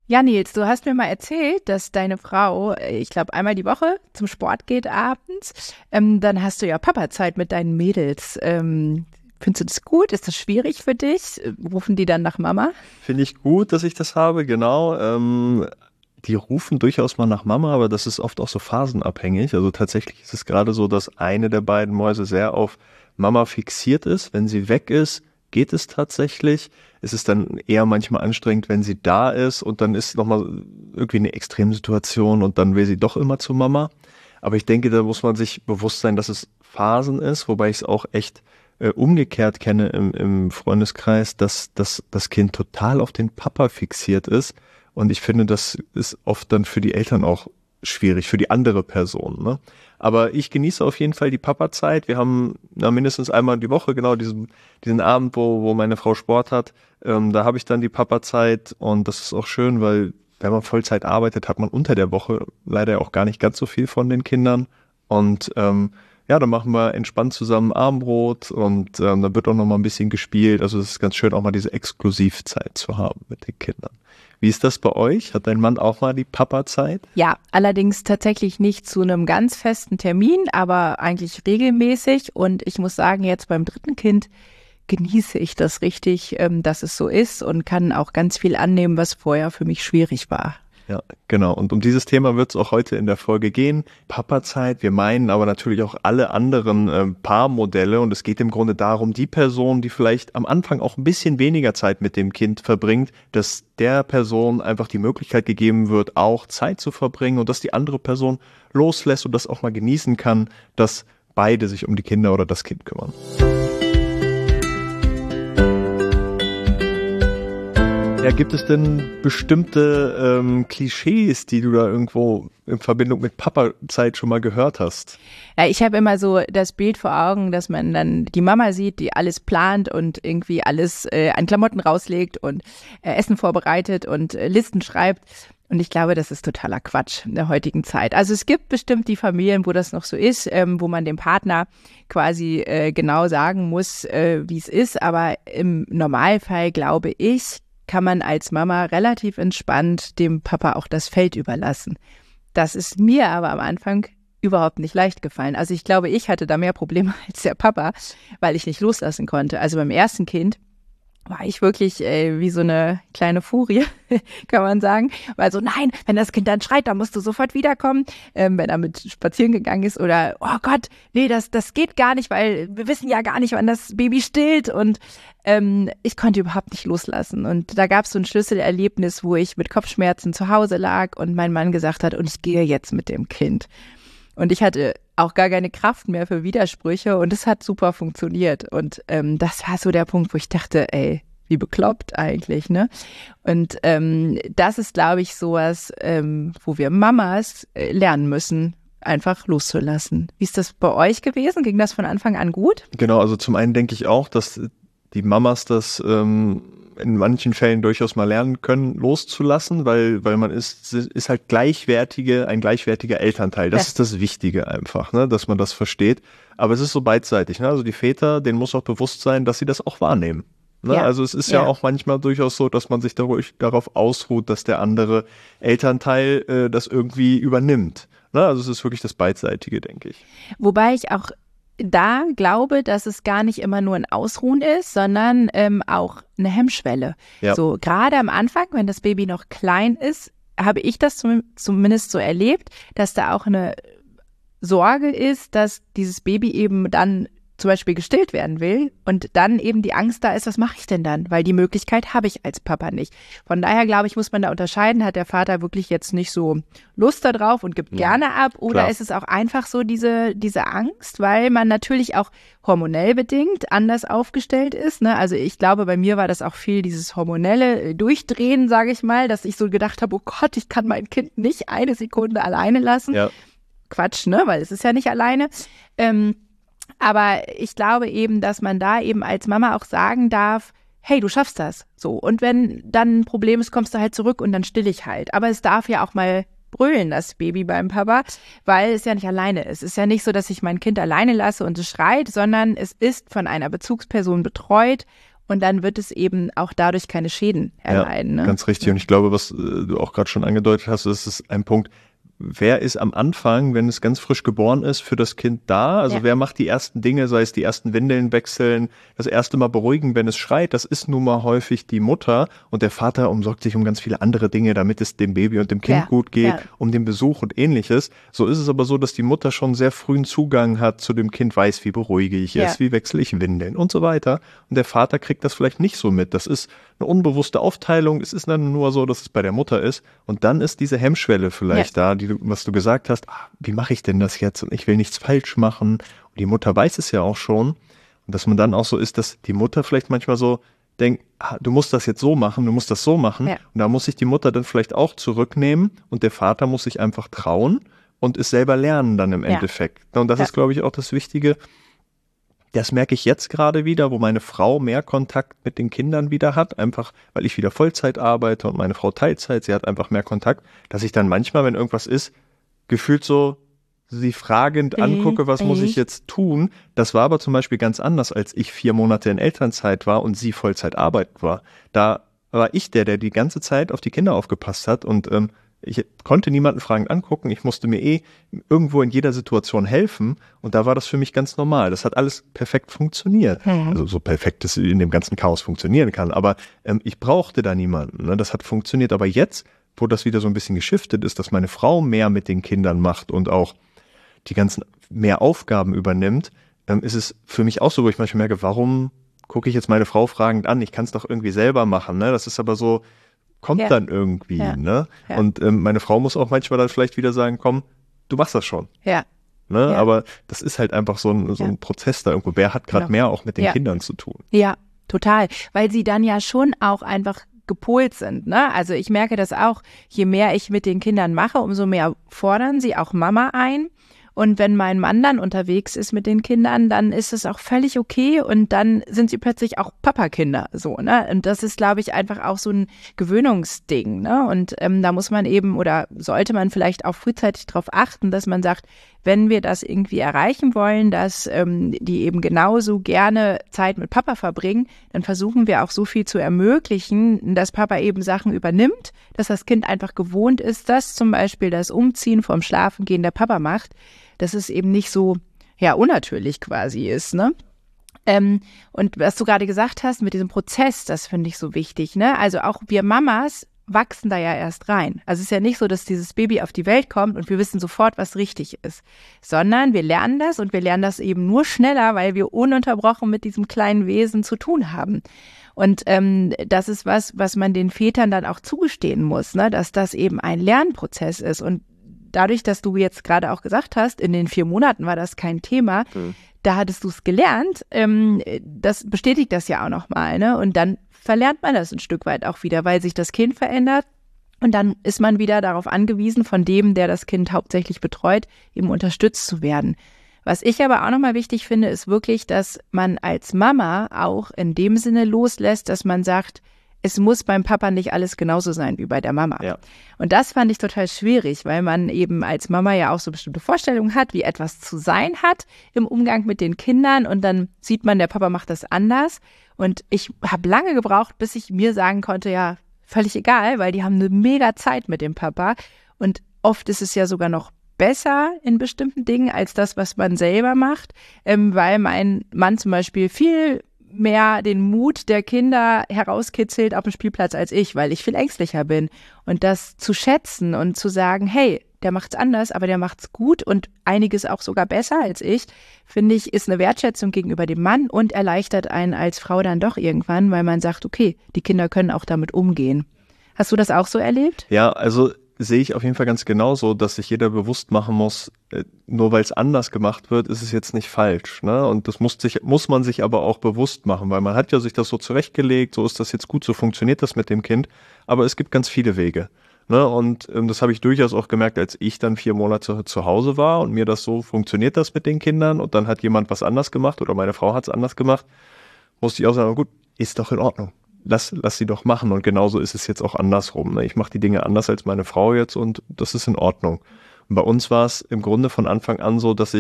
Ja, Nils, du hast mir mal erzählt, dass deine Frau, ich glaube, einmal die Woche zum Sport geht abends. Dann hast du ja Papa-Zeit mit deinen Mädels. Findest du das gut? Ist das schwierig für dich? Rufen die dann nach Mama? Finde ich gut, dass ich das habe, genau. Die rufen durchaus mal nach Mama, aber das ist oft auch so phasenabhängig. Also tatsächlich ist es gerade so, dass eine der beiden Mäuse sehr auf Mama fixiert ist. Wenn sie weg ist, geht es tatsächlich. Es ist dann eher manchmal anstrengend, wenn sie da ist und dann ist nochmal irgendwie eine Extremsituation und dann will sie doch immer zu Mama. Aber ich denke, da muss man sich bewusst sein, dass es Phasen ist, wobei ich es auch echt umgekehrt kenne im Freundeskreis, dass das Kind total auf den Papa fixiert ist. Und ich finde, das ist oft dann für die Eltern auch schwierig, für die andere Person. Ne? Aber ich genieße auf jeden Fall die Papa-Zeit. Wir haben mindestens einmal die Woche, genau diesen Abend, wo meine Frau Sport hat. Da habe ich dann die Papa-Zeit und das ist auch schön, weil wenn man Vollzeit arbeitet, hat man unter der Woche leider auch gar nicht ganz so viel von den Kindern. Und ja, dann machen wir entspannt zusammen Abendbrot und dann wird auch noch mal ein bisschen gespielt. Also es ist ganz schön, auch mal diese Exklusivzeit zu haben mit den Kindern. Wie ist das bei euch? Hat dein Mann auch mal die Papa-Zeit? Ja, allerdings tatsächlich nicht zu einem ganz festen Termin, aber eigentlich regelmäßig. Und ich muss sagen, jetzt beim dritten Kind genieße ich das richtig, dass es so ist und kann auch ganz viel annehmen, was vorher für mich schwierig war. Ja, genau. Und um dieses Thema wird es auch heute in der Folge gehen. Papa-Zeit, wir meinen aber natürlich auch alle anderen Paarmodelle. Und es geht im Grunde darum, die Person, die vielleicht am Anfang auch ein bisschen weniger Zeit mit dem Kind verbringt, dass der Person einfach die Möglichkeit gegeben wird, auch Zeit zu verbringen und dass die andere Person loslässt und das auch mal genießen kann, dass beide sich um die Kinder oder das Kind kümmern. Ja, gibt es denn bestimmte Klischees, die du da irgendwo in Verbindung mit Papa-Zeit schon mal gehört hast? Ja, ich habe immer so das Bild vor Augen, dass man dann die Mama sieht, die alles plant und irgendwie alles an Klamotten rauslegt und Essen vorbereitet und Listen schreibt. Und ich glaube, das ist totaler Quatsch in der heutigen Zeit. Also es gibt bestimmt die Familien, wo das noch so ist, wo man dem Partner quasi genau sagen muss, wie es ist. Aber im Normalfall, glaube ich, kann man als Mama relativ entspannt dem Papa auch das Feld überlassen. Das ist mir aber am Anfang überhaupt nicht leicht gefallen. Also ich glaube, ich hatte da mehr Probleme als der Papa, weil ich nicht loslassen konnte. Also beim ersten Kind war ich wirklich wie so eine kleine Furie, kann man sagen. Weil so, nein, wenn das Kind dann schreit, dann musst du sofort wiederkommen, wenn er mit spazieren gegangen ist. Oder, oh Gott, nee, das geht gar nicht, weil wir wissen ja gar nicht, wann das Baby stillt. Und ich konnte überhaupt nicht loslassen. Und da gab es so ein Schlüsselerlebnis, wo ich mit Kopfschmerzen zu Hause lag und mein Mann gesagt hat, und ich gehe jetzt mit dem Kind. Und ich hatte auch gar keine Kraft mehr für Widersprüche und es hat super funktioniert. Und das war so der Punkt, wo ich dachte, ey, wie bekloppt eigentlich, ne? Und das ist, glaube ich, sowas, wo wir Mamas lernen müssen, einfach loszulassen. Wie ist das bei euch gewesen? Ging das von Anfang an gut? Genau, also zum einen denke ich auch, dass die Mamas das in manchen Fällen durchaus mal lernen können, loszulassen, weil man ist halt ein gleichwertiger Elternteil. Das ist das Wichtige einfach, ne, dass man das versteht. Aber es ist so beidseitig, ne? Also die Väter, denen muss auch bewusst sein, dass sie das auch wahrnehmen. Ne? Ja. Also es ist ja auch manchmal durchaus so, dass man sich darauf ausruht, dass der andere Elternteil das irgendwie übernimmt. Ne? Also es ist wirklich das Beidseitige, denke ich. Wobei ich auch da glaube, dass es gar nicht immer nur ein Ausruhen ist, sondern auch eine Hemmschwelle. Ja. So gerade am Anfang, wenn das Baby noch klein ist, habe ich das zumindest so erlebt, dass da auch eine Sorge ist, dass dieses Baby eben dann zum Beispiel gestillt werden will und dann eben die Angst da ist, was mache ich denn dann? Weil die Möglichkeit habe ich als Papa nicht. Von daher, glaube ich, muss man da unterscheiden, hat der Vater wirklich jetzt nicht so Lust da drauf und gibt gerne ab oder klar. ist es auch einfach so diese Angst, weil man natürlich auch hormonell bedingt anders aufgestellt ist, ne? Also ich glaube, bei mir war das auch viel dieses hormonelle Durchdrehen, sage ich mal, dass ich so gedacht habe, oh Gott, ich kann mein Kind nicht eine Sekunde alleine lassen. Ja. Quatsch, ne? Weil es ist ja nicht alleine. Aber ich glaube eben, dass man da eben als Mama auch sagen darf, hey, du schaffst das. So. Und wenn dann ein Problem ist, kommst du halt zurück und dann still ich halt. Aber es darf ja auch mal brüllen, das Baby beim Papa, weil es ja nicht alleine ist. Es ist ja nicht so, dass ich mein Kind alleine lasse und es schreit, sondern es ist von einer Bezugsperson betreut Und dann wird es eben auch dadurch keine Schäden erleiden. Ja, ganz richtig. Und ich glaube, was du auch gerade schon angedeutet hast, das ist ein Punkt, wer ist am Anfang, wenn es ganz frisch geboren ist, für das Kind da? Also wer macht die ersten Dinge, sei es die ersten Windeln wechseln, das erste Mal beruhigen, wenn es schreit? Das ist nun mal häufig die Mutter und der Vater umsorgt sich um ganz viele andere Dinge, damit es dem Baby und dem Kind gut geht, um den Besuch und ähnliches. So ist es aber so, dass die Mutter schon sehr frühen Zugang hat zu dem Kind, weiß, wie beruhige ich es, wie wechsle ich Windeln und so weiter. Und der Vater kriegt das vielleicht nicht so mit. Das ist eine unbewusste Aufteilung. Es ist dann nur so, dass es bei der Mutter ist. Und dann ist diese Hemmschwelle vielleicht da, was du gesagt hast, wie mache ich denn das jetzt? Und ich will nichts falsch machen. Und die Mutter weiß es ja auch schon. Und dass man dann auch so ist, dass die Mutter vielleicht manchmal so denkt, du musst das jetzt so machen, du musst das so machen. Und da muss sich die Mutter dann vielleicht auch zurücknehmen und der Vater muss sich einfach trauen und es selber lernen dann im Endeffekt. Und das ist, glaube ich, auch das Wichtige. Das merke ich jetzt gerade wieder, wo meine Frau mehr Kontakt mit den Kindern wieder hat, einfach weil ich wieder Vollzeit arbeite und meine Frau Teilzeit, sie hat einfach mehr Kontakt, dass ich dann manchmal, wenn irgendwas ist, gefühlt so sie fragend angucke, was muss ich jetzt tun. Das war aber zum Beispiel ganz anders, als ich 4 Monate in Elternzeit war und sie Vollzeit arbeiten war. Da war ich der die ganze Zeit auf die Kinder aufgepasst hat und ich konnte niemanden fragend angucken. Ich musste mir irgendwo in jeder Situation helfen. Und da war das für mich ganz normal. Das hat alles perfekt funktioniert. Also so perfekt es in dem ganzen Chaos funktionieren kann. Aber ich brauchte da niemanden. Ne? Das hat funktioniert. Aber jetzt, wo das wieder so ein bisschen geschiftet ist, dass meine Frau mehr mit den Kindern macht und auch die ganzen mehr Aufgaben übernimmt, ist es für mich auch so, wo ich manchmal merke, warum gucke ich jetzt meine Frau fragend an? Ich kann es doch irgendwie selber machen. Ne? Das ist aber so, kommt dann irgendwie, ne? Ja. Und meine Frau muss auch manchmal dann vielleicht wieder sagen, komm, du machst das schon. Ja. Ne? Ja. Aber das ist halt einfach so ein Prozess da irgendwo. Wer hat gerade mehr auch mit den Kindern zu tun? Ja, total. Weil sie dann ja schon auch einfach gepolt sind, ne? Also ich merke das auch, je mehr ich mit den Kindern mache, umso mehr fordern sie auch Mama ein. Und wenn mein Mann dann unterwegs ist mit den Kindern, dann ist es auch völlig okay und dann sind sie plötzlich auch Papakinder, so, ne? Und das ist, glaube ich, einfach auch so ein Gewöhnungsding, ne? Und da muss man eben oder sollte man vielleicht auch frühzeitig darauf achten, dass man sagt, wenn wir das irgendwie erreichen wollen, dass die eben genauso gerne Zeit mit Papa verbringen, dann versuchen wir auch so viel zu ermöglichen, dass Papa eben Sachen übernimmt, dass das Kind einfach gewohnt ist, dass zum Beispiel das Umziehen vorm Schlafengehen der Papa macht, dass es eben nicht so unnatürlich quasi ist, ne? Und was du gerade gesagt hast mit diesem Prozess, das finde ich so wichtig, ne? Also auch wir Mamas wachsen da ja erst rein. Also es ist ja nicht so, dass dieses Baby auf die Welt kommt und wir wissen sofort, was richtig ist, sondern wir lernen das und wir lernen das eben nur schneller, weil wir ununterbrochen mit diesem kleinen Wesen zu tun haben. Und das ist was man den Vätern dann auch zugestehen muss, ne? Dass das eben ein Lernprozess ist. Und dadurch, dass du jetzt gerade auch gesagt hast, in den 4 Monaten war das kein Thema, da hattest du es gelernt, das bestätigt das ja auch nochmal, ne? Und dann verlernt man das ein Stück weit auch wieder, weil sich das Kind verändert und dann ist man wieder darauf angewiesen, von dem, der das Kind hauptsächlich betreut, eben unterstützt zu werden. Was ich aber auch nochmal wichtig finde, ist wirklich, dass man als Mama auch in dem Sinne loslässt, dass man sagt, es muss beim Papa nicht alles genauso sein wie bei der Mama. Ja. Und das fand ich total schwierig, weil man eben als Mama ja auch so bestimmte Vorstellungen hat, wie etwas zu sein hat im Umgang mit den Kindern und dann sieht man, der Papa macht das anders. Und ich habe lange gebraucht, bis ich mir sagen konnte, ja, völlig egal, weil die haben eine mega Zeit mit dem Papa. Und oft ist es ja sogar noch besser in bestimmten Dingen als das, was man selber macht, weil mein Mann zum Beispiel viel mehr den Mut der Kinder herauskitzelt auf dem Spielplatz als ich, weil ich viel ängstlicher bin. Und das zu schätzen und zu sagen, hey, der macht's anders, aber der macht's gut und einiges auch sogar besser als ich, finde ich, ist eine Wertschätzung gegenüber dem Mann und erleichtert einen als Frau dann doch irgendwann, weil man sagt, okay, die Kinder können auch damit umgehen. Hast du das auch so erlebt? Ja, also sehe ich auf jeden Fall ganz genauso, dass sich jeder bewusst machen muss, nur weil es anders gemacht wird, ist es jetzt nicht falsch, ne? Und das muss man sich aber auch bewusst machen, weil man hat ja sich das so zurechtgelegt, so ist das jetzt gut, so funktioniert das mit dem Kind, aber es gibt ganz viele Wege, ne? Und das habe ich durchaus auch gemerkt, als ich dann 4 Monate zu Hause war und mir das so funktioniert das mit den Kindern und dann hat jemand was anders gemacht oder meine Frau hat es anders gemacht, musste ich auch sagen, gut, ist doch in Ordnung. Lass sie doch machen. Und genauso ist es jetzt auch andersrum. Ne? Ich mache die Dinge anders als meine Frau jetzt und das ist in Ordnung. Und bei uns war es im Grunde von Anfang an so, dass ich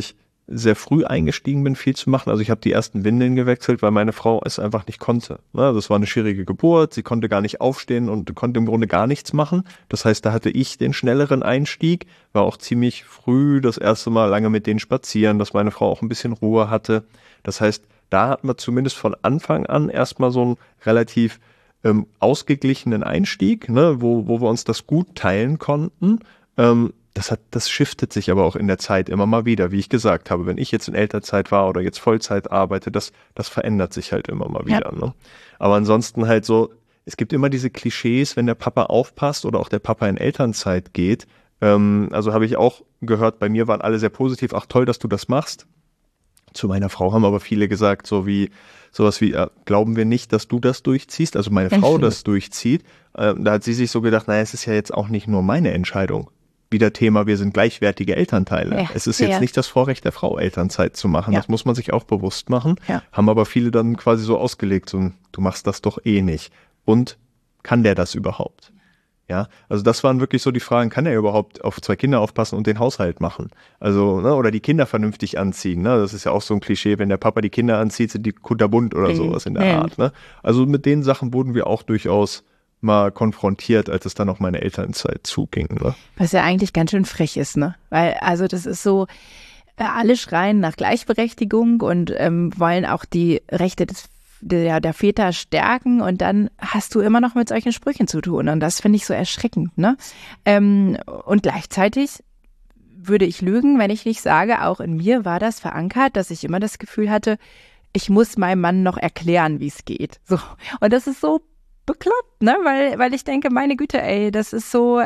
sehr früh eingestiegen bin, viel zu machen. Also ich habe die ersten Windeln gewechselt, weil meine Frau es einfach nicht konnte. Das war eine schwierige Geburt, sie konnte gar nicht aufstehen und konnte im Grunde gar nichts machen. Das heißt, da hatte ich den schnelleren Einstieg, war auch ziemlich früh das erste Mal lange mit denen spazieren, dass meine Frau auch ein bisschen Ruhe hatte. Das heißt, da hat man zumindest von Anfang an erstmal so einen relativ ausgeglichenen Einstieg, ne, wo wir uns das gut teilen konnten. Das shiftet sich aber auch in der Zeit immer mal wieder, wie ich gesagt habe. Wenn ich jetzt in Elternzeit war oder jetzt Vollzeit arbeite, das verändert sich halt immer mal wieder. Ne? Aber ansonsten halt so, es gibt immer diese Klischees, wenn der Papa aufpasst oder auch der Papa in Elternzeit geht. Also habe ich auch gehört, bei mir waren alle sehr positiv, ach toll, dass du das machst. Zu meiner Frau haben aber viele gesagt, sowas wie, glauben wir nicht, dass du das durchziehst, also meine Frau das durchzieht. Da hat sie sich so gedacht, naja, es ist ja jetzt auch nicht nur meine Entscheidung. Wieder Thema, wir sind gleichwertige Elternteile. Ja, es ist jetzt nicht das Vorrecht der Frau, Elternzeit zu machen. Ja. Das muss man sich auch bewusst machen. Ja. Haben aber viele dann quasi so ausgelegt, so, du machst das doch eh nicht. Und kann der das überhaupt? Ja, also das waren wirklich so die Fragen, kann er überhaupt auf 2 Kinder aufpassen und den Haushalt machen? Also, ne, oder die Kinder vernünftig anziehen, ne? Das ist ja auch so ein Klischee, wenn der Papa die Kinder anzieht, sind die kunterbunt oder sowas in der Art, ne? Also mit den Sachen wurden wir auch durchaus mal konfrontiert, als es dann auf meine Elternzeit zuging, ne? Was ja eigentlich ganz schön frech ist, ne? Weil, also das ist so, alle schreien nach Gleichberechtigung und wollen auch die Rechte der Väter stärken und dann hast du immer noch mit solchen Sprüchen zu tun und das finde ich so erschreckend, ne? Und gleichzeitig würde ich lügen, wenn ich nicht sage, auch in mir war das verankert, dass ich immer das Gefühl hatte, ich muss meinem Mann noch erklären, wie es geht. So. Und das ist so bekloppt, ne? Weil ich denke, meine Güte, ey, das ist so,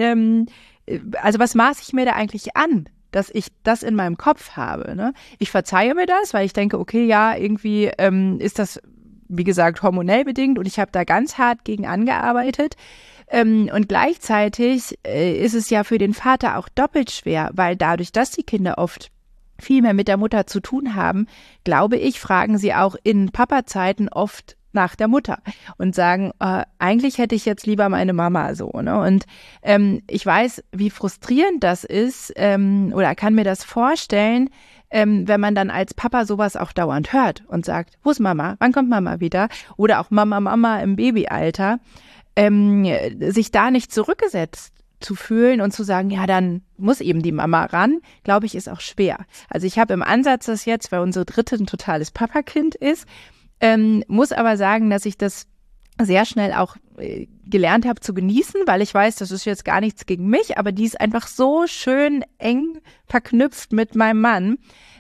also was maße ich mir da eigentlich an, dass ich das in meinem Kopf habe, ne? Ich verzeihe mir das, weil ich denke, okay, ja, irgendwie ist das, wie gesagt, hormonell bedingt und ich habe da ganz hart gegen angearbeitet. Und gleichzeitig ist es ja für den Vater auch doppelt schwer, weil dadurch, dass die Kinder oft viel mehr mit der Mutter zu tun haben, glaube ich, fragen sie auch in Papa-Zeiten oft nach der Mutter und sagen, eigentlich hätte ich jetzt lieber meine Mama so, ne? Und ich weiß, wie frustrierend das ist oder kann mir das vorstellen, wenn man dann als Papa sowas auch dauernd hört und sagt, wo ist Mama? Wann kommt Mama wieder? Oder auch Mama im Babyalter, sich da nicht zurückgesetzt zu fühlen und zu sagen, ja, dann muss eben die Mama ran, glaube ich, ist auch schwer. Also ich habe im Ansatz das jetzt, weil unsere dritte ein totales Papakind ist, muss aber sagen, dass ich das sehr schnell auch gelernt habe zu genießen, weil ich weiß, das ist jetzt gar nichts gegen mich, aber die ist einfach so schön eng verknüpft mit meinem Mann,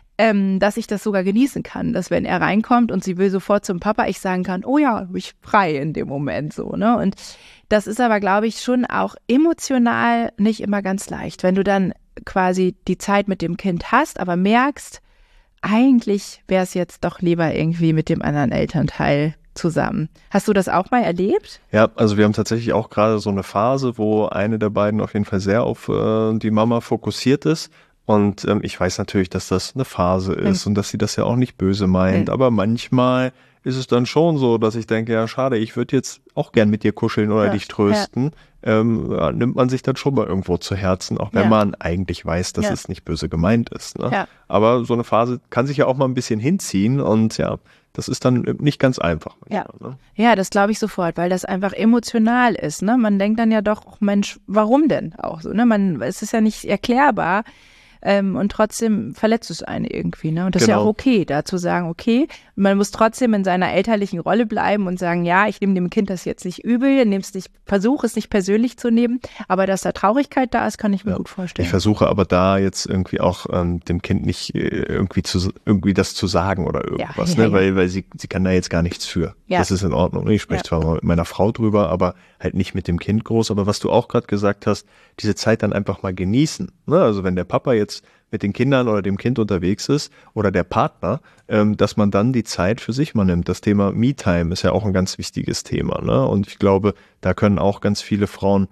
dass ich das sogar genießen kann, dass wenn er reinkommt und sie will sofort zum Papa, ich sagen kann, oh ja, ich frei in dem Moment so, ne? Und das ist aber, glaube ich, schon auch emotional nicht immer ganz leicht, wenn du dann quasi die Zeit mit dem Kind hast, aber merkst, eigentlich wäre es jetzt doch lieber irgendwie mit dem anderen Elternteil zusammen. Hast du das auch mal erlebt? Ja, also wir haben tatsächlich auch gerade so eine Phase, wo eine der beiden auf jeden Fall sehr auf die Mama fokussiert ist. Und ich weiß natürlich, dass das eine Phase ist und dass sie das ja auch nicht böse meint. Aber manchmal ist es dann schon so, dass ich denke, ja schade, ich würde jetzt auch gern mit dir kuscheln oder dich trösten. Nimmt man sich dann schon mal irgendwo zu Herzen, auch wenn man eigentlich weiß, dass es nicht böse gemeint ist. Ne? Ja. Aber so eine Phase kann sich ja auch mal ein bisschen hinziehen und ja, das ist dann nicht ganz einfach. Manchmal, ne? Ja, das glaube ich sofort, weil das einfach emotional ist. Ne? Man denkt dann ja doch, oh Mensch, warum denn auch so? Ne? Es ist ja nicht erklärbar. Und trotzdem verletzt es einen irgendwie, ne? Und das ist ja auch okay, da zu sagen, okay, man muss trotzdem in seiner elterlichen Rolle bleiben und sagen, ja, ich nehme dem Kind das jetzt nicht übel, versuche es nicht persönlich zu nehmen, aber dass da Traurigkeit da ist, kann ich mir gut vorstellen. Ich versuche aber da jetzt irgendwie auch dem Kind nicht irgendwie das zu sagen oder irgendwas, ne? Weil sie kann da jetzt gar nichts für. Ja. Das ist in Ordnung. Ich spreche zwar mal mit meiner Frau drüber, aber halt nicht mit dem Kind groß. Aber was du auch gerade gesagt hast, diese Zeit dann einfach mal genießen. Ne? Also wenn der Papa jetzt mit den Kindern oder dem Kind unterwegs ist oder der Partner, dass man dann die Zeit für sich mal nimmt. Das Thema Me-Time ist ja auch ein ganz wichtiges Thema. Ne? Und ich glaube, da können auch ganz viele Frauen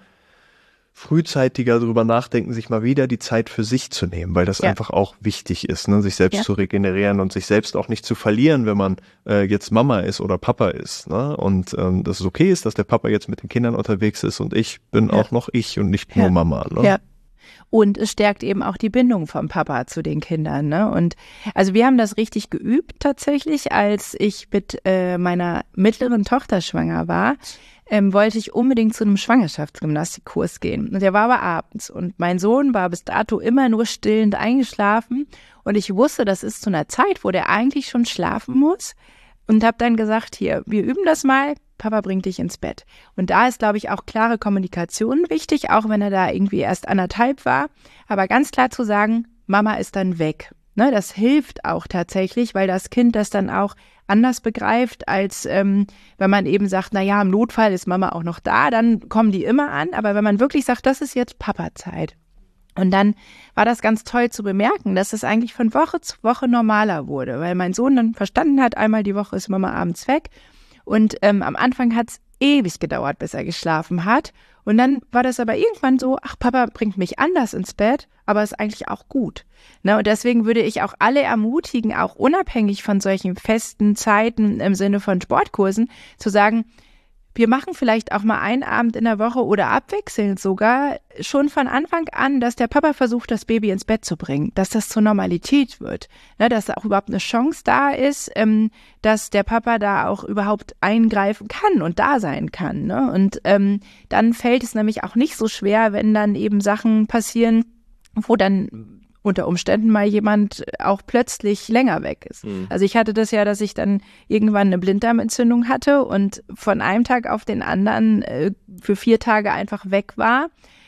frühzeitiger darüber nachdenken, sich mal wieder die Zeit für sich zu nehmen, weil das einfach auch wichtig ist, ne? Sich selbst zu regenerieren und sich selbst auch nicht zu verlieren, wenn man jetzt Mama ist oder Papa ist. Ne? Und dass es okay ist, dass der Papa jetzt mit den Kindern unterwegs ist und ich bin auch noch ich und nicht nur Mama. Ne? Ja. Und es stärkt eben auch die Bindung vom Papa zu den Kindern, ne? Und also wir haben das richtig geübt tatsächlich, als ich mit meiner mittleren Tochter schwanger war. Wollte ich unbedingt zu einem Schwangerschaftsgymnastikkurs gehen. Und der war aber abends. Und mein Sohn war bis dato immer nur stillend eingeschlafen. Und ich wusste, das ist zu einer Zeit, wo der eigentlich schon schlafen muss. Und habe dann gesagt, hier, wir üben das mal. Papa bringt dich ins Bett. Und da ist, glaube ich, auch klare Kommunikation wichtig, auch wenn er da irgendwie erst 1,5 war. Aber ganz klar zu sagen, Mama ist dann weg. Ne, das hilft auch tatsächlich, weil das Kind das dann auch anders begreift, als wenn man eben sagt, na ja, im Notfall ist Mama auch noch da, dann kommen die immer an. Aber wenn man wirklich sagt, das ist jetzt Papa-Zeit. Und dann war das ganz toll zu bemerken, dass es eigentlich von Woche zu Woche normaler wurde, weil mein Sohn dann verstanden hat, einmal die Woche ist Mama abends weg. Und am Anfang hat es ewig gedauert, bis er geschlafen hat. Und dann war das aber irgendwann so, ach, Papa bringt mich anders ins Bett, aber ist eigentlich auch gut. Ne? Und deswegen würde ich auch alle ermutigen, auch unabhängig von solchen festen Zeiten im Sinne von Sportkursen, zu sagen, wir machen vielleicht auch mal einen Abend in der Woche oder abwechselnd sogar schon von Anfang an, dass der Papa versucht, das Baby ins Bett zu bringen, dass das zur Normalität wird, ne, dass da auch überhaupt eine Chance da ist, dass der Papa da auch überhaupt eingreifen kann und da sein kann. Ne? Und dann fällt es nämlich auch nicht so schwer, wenn dann eben Sachen passieren, wo dann unter Umständen mal jemand auch plötzlich länger weg ist. Mhm. Also ich hatte das ja, dass ich dann irgendwann eine Blinddarmentzündung hatte und von einem Tag auf den anderen für 4 Tage einfach weg war.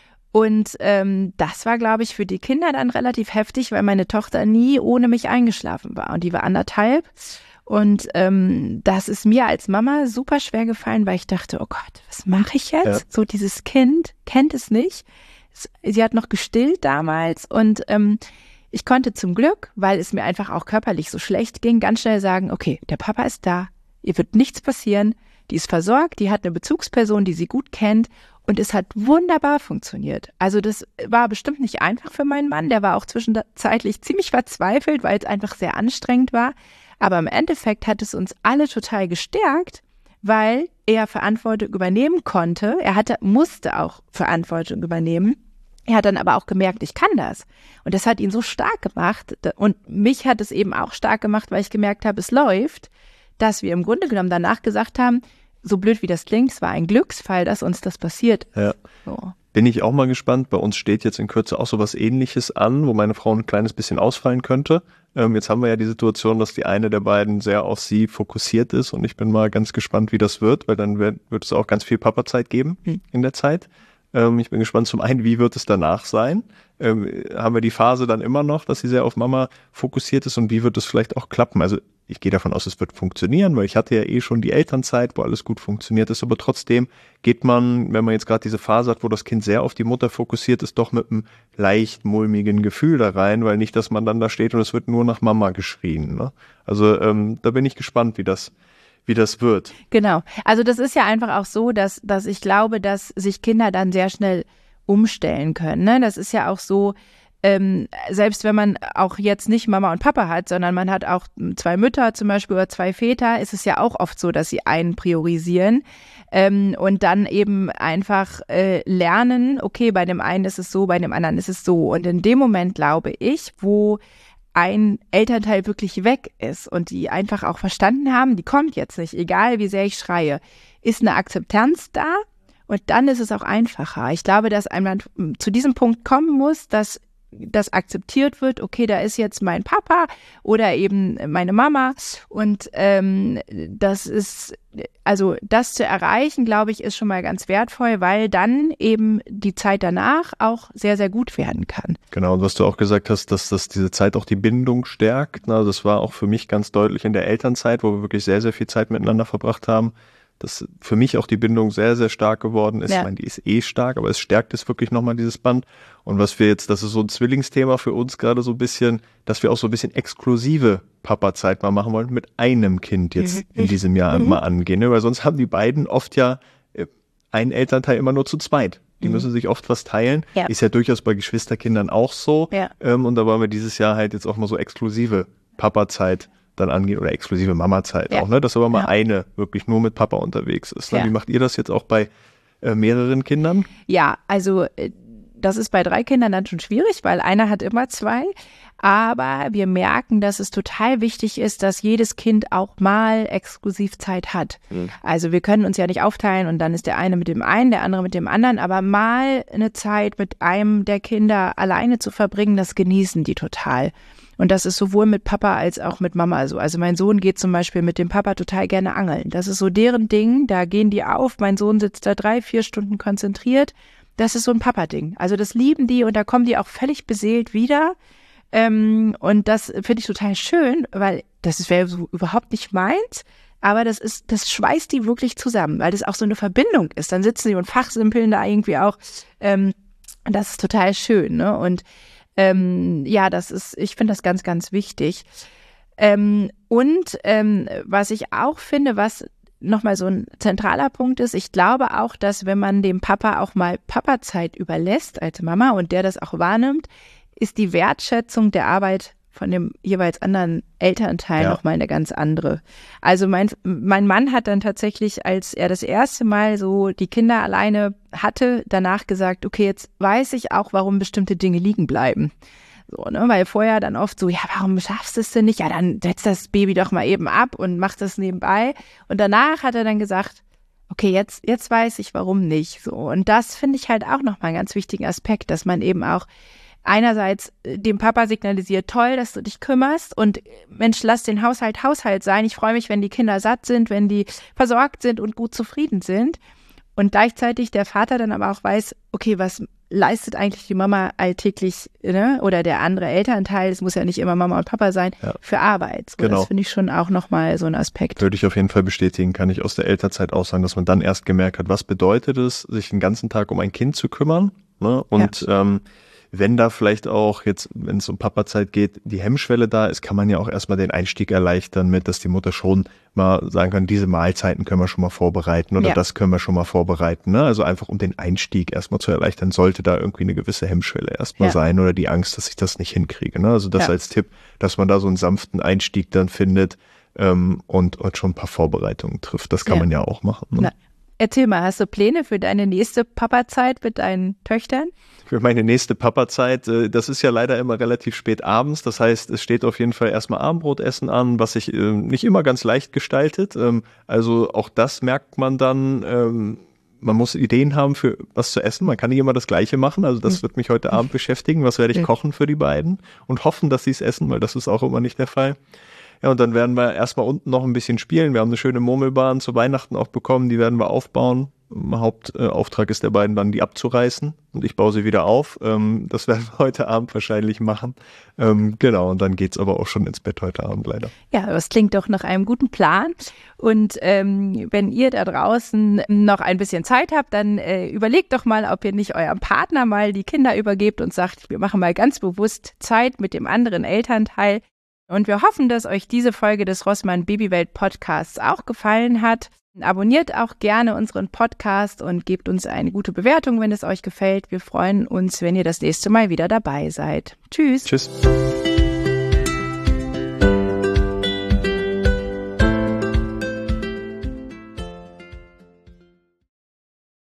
Und das war, glaube ich, für die Kinder dann relativ heftig, weil meine Tochter nie ohne mich eingeschlafen war. Und die war 1,5. Und das ist mir als Mama super schwer gefallen, weil ich dachte, oh Gott, was mache ich jetzt? Ja. So dieses Kind kennt es nicht. Sie hat noch gestillt damals und ich konnte zum Glück, weil es mir einfach auch körperlich so schlecht ging, ganz schnell sagen, okay, der Papa ist da, ihr wird nichts passieren, die ist versorgt, die hat eine Bezugsperson, die sie gut kennt und es hat wunderbar funktioniert. Also das war bestimmt nicht einfach für meinen Mann, der war auch zwischenzeitlich ziemlich verzweifelt, weil es einfach sehr anstrengend war, aber im Endeffekt hat es uns alle total gestärkt, weil er Verantwortung übernehmen konnte. Musste auch Verantwortung übernehmen. Er hat dann aber auch gemerkt, ich kann das. Und das hat ihn so stark gemacht. Und mich hat es eben auch stark gemacht, weil ich gemerkt habe, es läuft, dass wir im Grunde genommen danach gesagt haben, so blöd wie das klingt, es war ein Glücksfall, dass uns das passiert ist. Ja. So. Bin ich auch mal gespannt. Bei uns steht jetzt in Kürze auch so was Ähnliches an, wo meine Frau ein kleines bisschen ausfallen könnte. Jetzt haben wir ja die Situation, dass die eine der beiden sehr auf sie fokussiert ist und ich bin mal ganz gespannt, wie das wird, weil dann wird es auch ganz viel Papa-Zeit geben in der Zeit. Ich bin gespannt zum einen, wie wird es danach sein? Haben wir die Phase dann immer noch, dass sie sehr auf Mama fokussiert ist und wie wird es vielleicht auch klappen? Also ich gehe davon aus, es wird funktionieren, weil ich hatte ja schon die Elternzeit, wo alles gut funktioniert ist, aber trotzdem geht man, wenn man jetzt gerade diese Phase hat, wo das Kind sehr auf die Mutter fokussiert ist, doch mit einem leicht mulmigen Gefühl da rein, weil nicht, dass man dann da steht und es wird nur nach Mama geschrien. Ne? Also da bin ich gespannt, wie das wird. Genau. Also das ist ja einfach auch so, dass ich glaube, dass sich Kinder dann sehr schnell umstellen können. Ne? Das ist ja auch so, selbst wenn man auch jetzt nicht Mama und Papa hat, sondern man hat auch 2 Mütter zum Beispiel oder 2 Väter, ist es ja auch oft so, dass sie einen priorisieren und dann eben einfach lernen, okay, bei dem einen ist es so, bei dem anderen ist es so. Und in dem Moment, glaube ich, wo ein Elternteil wirklich weg ist und die einfach auch verstanden haben, die kommt jetzt nicht, egal wie sehr ich schreie, ist eine Akzeptanz da und dann ist es auch einfacher. Ich glaube, dass einmal zu diesem Punkt kommen muss, dass das akzeptiert wird, okay, da ist jetzt mein Papa oder eben meine Mama und das ist, also das zu erreichen, glaube ich, ist schon mal ganz wertvoll, weil dann eben die Zeit danach auch sehr, sehr gut werden kann. Genau, und was du auch gesagt hast, dass das diese Zeit auch die Bindung stärkt, na, das war auch für mich ganz deutlich in der Elternzeit, wo wir wirklich sehr, sehr viel Zeit miteinander verbracht haben, dass für mich auch die Bindung sehr, sehr stark geworden ist. Ja. Ich meine, die ist stark, aber es stärkt es wirklich nochmal, dieses Band. Und was wir jetzt, das ist so ein Zwillingsthema für uns gerade so ein bisschen, dass wir auch so ein bisschen exklusive Papa-Zeit mal machen wollen, mit einem Kind jetzt in diesem Jahr mal angehen. Ne? Weil sonst haben die beiden oft ja einen Elternteil immer nur zu zweit. Die müssen sich oft was teilen. Ja. Ist ja durchaus bei Geschwisterkindern auch so. Ja. Und da wollen wir dieses Jahr halt jetzt auch mal so exklusive Papa-Zeit dann angehen oder exklusive Mama-Zeit auch, ne? Dass aber mal eine wirklich nur mit Papa unterwegs ist. Ne? Wie macht ihr das jetzt auch bei mehreren Kindern? Ja, also das ist bei 3 Kindern dann schon schwierig, weil einer hat immer 2. Aber wir merken, dass es total wichtig ist, dass jedes Kind auch mal Exklusivzeit hat. Also wir können uns ja nicht aufteilen und dann ist der eine mit dem einen, der andere mit dem anderen. Aber mal eine Zeit mit einem der Kinder alleine zu verbringen, das genießen die total. Und das ist sowohl mit Papa als auch mit Mama so. Also mein Sohn geht zum Beispiel mit dem Papa total gerne angeln. Das ist so deren Ding, da gehen die auf. Mein Sohn sitzt da 3-4 Stunden konzentriert. Das ist so ein Papa-Ding. Also das lieben die und da kommen die auch völlig beseelt wieder. Und das finde ich total schön, weil das wäre so überhaupt nicht meins. Aber das schweißt die wirklich zusammen, weil das auch so eine Verbindung ist. Dann sitzen die und fachsimpeln da irgendwie auch. Das ist total schön, ne? Und ich finde das ganz, ganz wichtig. Was ich auch finde, was nochmal so ein zentraler Punkt ist, ich glaube auch, dass wenn man dem Papa auch mal Papazeit überlässt als Mama und der das auch wahrnimmt, ist die Wertschätzung der Arbeit von dem jeweils anderen Elternteil nochmal eine ganz andere. Also mein Mann hat dann tatsächlich, als er das erste Mal so die Kinder alleine hatte, danach gesagt, okay, jetzt weiß ich auch, warum bestimmte Dinge liegen bleiben. So, ne, weil vorher dann oft so, ja, warum schaffst du es denn nicht? Ja, dann setz das Baby doch mal eben ab und mach das nebenbei. Und danach hat er dann gesagt, okay, jetzt weiß ich, warum nicht. So, und das finde ich halt auch nochmal einen ganz wichtigen Aspekt, dass man eben auch einerseits dem Papa signalisiert, toll, dass du dich kümmerst und Mensch, lass den Haushalt sein. Ich freue mich, wenn die Kinder satt sind, wenn die versorgt sind und gut zufrieden sind. Und gleichzeitig der Vater dann aber auch weiß, okay, was leistet eigentlich die Mama alltäglich, ne? Oder der andere Elternteil, es muss ja nicht immer Mama und Papa sein, für Arbeit. So, genau. Das finde ich schon auch nochmal so ein Aspekt. Würde ich auf jeden Fall bestätigen, kann ich aus der Elternzeit auch sagen, dass man dann erst gemerkt hat, was bedeutet es, sich den ganzen Tag um ein Kind zu kümmern, ne? Und wenn da vielleicht auch jetzt, wenn es um Papazeit geht, die Hemmschwelle da ist, kann man ja auch erstmal den Einstieg erleichtern mit, dass die Mutter schon mal sagen kann, diese Mahlzeiten können wir schon mal vorbereiten oder das können wir schon mal vorbereiten. Ne? Also einfach um den Einstieg erstmal zu erleichtern, sollte da irgendwie eine gewisse Hemmschwelle erstmal sein oder die Angst, dass ich das nicht hinkriege. Ne? Also das als Tipp, dass man da so einen sanften Einstieg dann findet und schon ein paar Vorbereitungen trifft. Das kann man ja auch machen. Ne? Erzähl mal, hast du Pläne für deine nächste Papazeit mit deinen Töchtern? Für meine nächste Papazeit, das ist ja leider immer relativ spät abends. Das heißt, es steht auf jeden Fall erstmal Abendbrotessen an, was sich nicht immer ganz leicht gestaltet. Also auch das merkt man dann. Man muss Ideen haben für was zu essen. Man kann nicht immer das Gleiche machen. Also das wird mich heute Abend beschäftigen. Was werde ich kochen für die beiden? Und hoffen, dass sie es essen, weil das ist auch immer nicht der Fall. Ja, und dann werden wir erstmal unten noch ein bisschen spielen. Wir haben eine schöne Murmelbahn zu Weihnachten auch bekommen. Die werden wir aufbauen. Hauptauftrag ist der beiden dann, die abzureißen. Und ich baue sie wieder auf. Das werden wir heute Abend wahrscheinlich machen. Genau, und dann geht's aber auch schon ins Bett heute Abend leider. Ja, das klingt doch nach einem guten Plan. Und wenn ihr da draußen noch ein bisschen Zeit habt, dann überlegt doch mal, ob ihr nicht eurem Partner mal die Kinder übergebt und sagt, wir machen mal ganz bewusst Zeit mit dem anderen Elternteil. Und wir hoffen, dass euch diese Folge des Rossmann Babywelt Podcasts auch gefallen hat. Abonniert auch gerne unseren Podcast und gebt uns eine gute Bewertung, wenn es euch gefällt. Wir freuen uns, wenn ihr das nächste Mal wieder dabei seid. Tschüss. Tschüss.